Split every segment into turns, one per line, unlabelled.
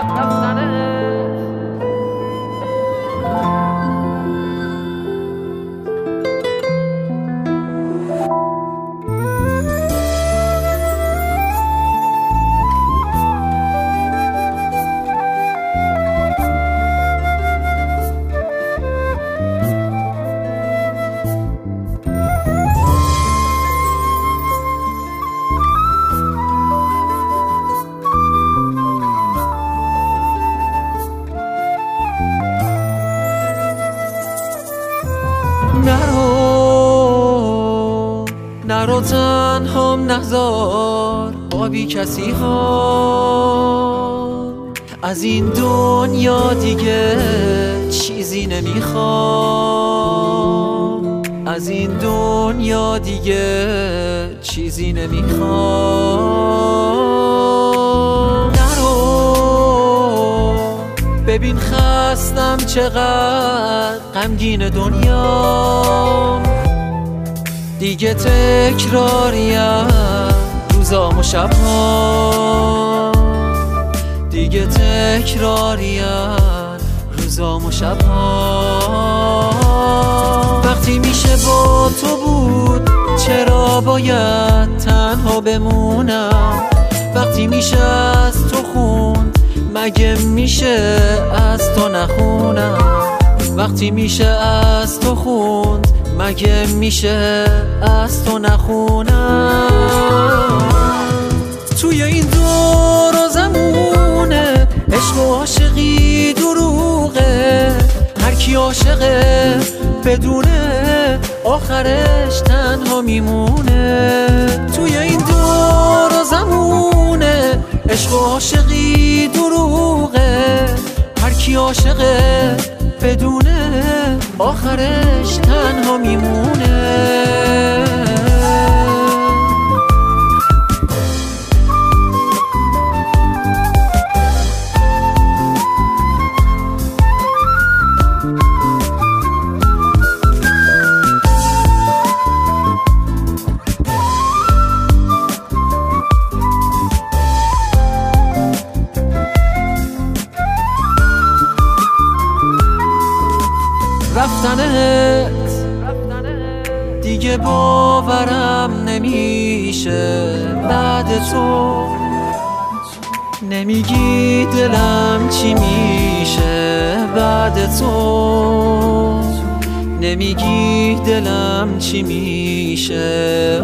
نرو تنهام نذار با بی کسی ها، از این دنیا دیگه چیزی نمیخوام، از این دنیا دیگه چیزی نمیخوام. نرو ببین خستم چقدر غمگین دنیا، دیگه تکراریم روزام و شبها، دیگه تکراریم روزام و شبها. وقتی میشه با تو بود چرا باید تنها بمونم، وقتی میشه از تو خوند مگه میشه از تو نخونم، وقتی میشه از تو خوند مگه میشه از تو نخونم. توی این دور و زمونه عشق و عاشقی دروغه، هر کی عاشقه بدونه آخرش تنها میمونه. توی این دور و زمونه عشق و عاشقی دروغه، هر کی عاشقه بدونه آخرش تنها میمونه. رفتنت دیگه باورم نمیشه، بعد تو نمیگی دلم چی میشه، بعد تو نمیگی دلم چی میشه.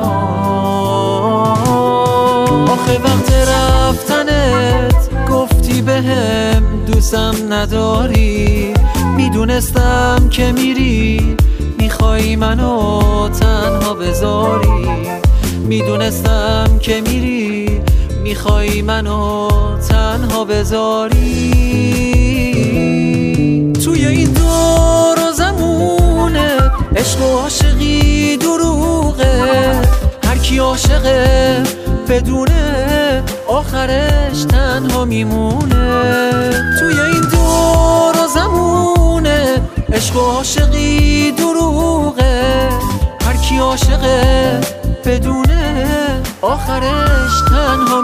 آخه وقت رفتنت گفتی بهم دوستم نداری، میدونستم که میری میخوای منو تنها بذاری، میدونستم که میری میخوای منو تنها بذاری. توی این دور و زمونه عشق و عاشقی دروغه، هر کی عاشقه بدونه آخرش تنها میمونه. توی این دور و زمونه عشق و عاشقی دروغه، هر کی عاشقه بدونه آخرش تنها